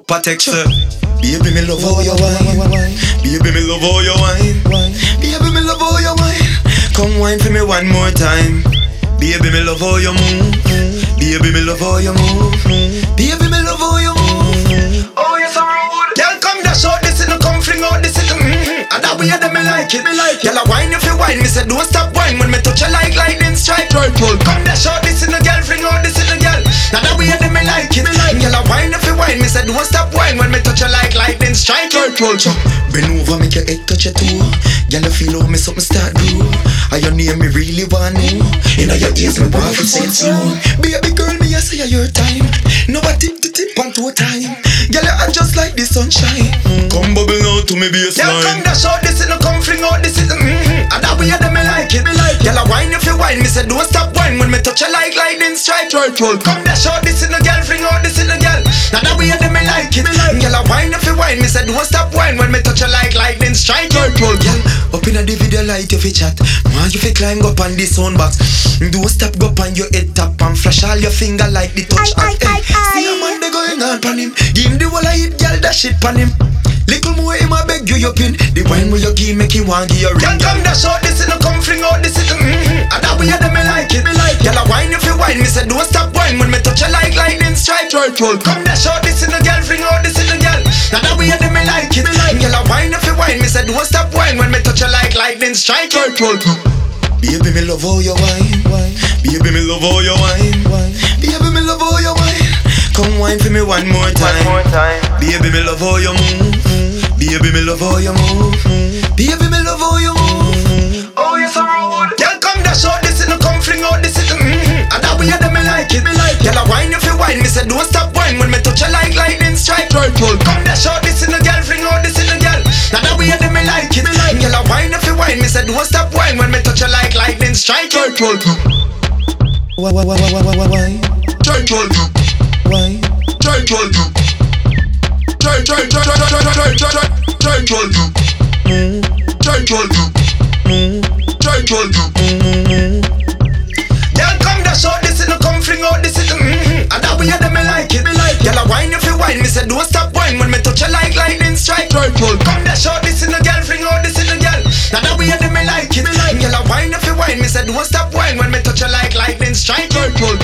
Patex. Baby, me love how you wine. Baby, me love how you wine. Baby, me love how you wine. Come wine for me one more time. Baby, me love how you move. Baby, me love how you move. Baby, me love how you move. Oh, you're so rude. Girl, come dash out this, no come fling out this. And that way that me like it. Girl, I wine if you wine. Me say don't stop wine when me touch you like lightning strike. Come dash out this, no girl, fling out this, no girl. And that way that me like it. Girl, I wine if you wine. Me say don't stop wine when me touch you like lightning strike. Bend over, make your head touch your toe. Girl, I feel how me something start grow. And your name me really want know. Inna your ears me want to say it slow. Baby girl, me I say your time. No but tip to tip on to a time. Girl, you are just like the sunshine. Come bubble now to me baseline. Girl, come dash out this, no come fling out this. And that way that me like it. Girl, I wine if you wine. Me say don't stop wine when me touch you like lightning strike. Come dash out this, no girl, fling out this, no girl. And that way that me like it. Girl, I wine if you wine. Me say don't stop wine when me touch you like lightning strike. Girl, up inna the video light you fi chat. Man, you fi climb up on the sound box. Don't stop go on your head top and flash all your finger like the touch of see a man they going on pan him. Give him the wall I hit, girl, that shit pan him. Little more him a beg you your pin. The wine where you give make him want give you ring. Girl, come dash out this, no come fling out this. And that way that me like it. Girl, I wine if you wine. Me say don't stop wine when me touch you like lightning strike. Come dash out this, no girl, fling out this, no girl. And that way that me like it. Girl, I wine if you wine. Me say don't stop wine when me touch you like lightning strike. Baby, me love how you wine. Baby, me love how you wine. Baby, me love how you wine. Come wine for me one more time. Baby, me love how you move. Baby, me love how you move. Baby, me love how you move. Oh, you're so rude. Girl, come dash out this, no come fling out this. And that way that me like it. Girl, I wine if you wine. Me say don't stop wine when me touch you like lightning strike. Come dash out this, no girl, fling out this, no girl. And that way that me like it. Girl, I wine if you wine. Me say don't stop wine when me touch you like lightning strike. Girl, come dash out this, no come fling out this. And that way that me like it. Girl, I wine if you wine. Me say don't stop wine when me touch you like lightning strike. Come dash out this, no girl, fling out this, no girl. And that way that me like it. Girl, I wine if you wine. Me say don't stop wine when me touch you like lightning strike.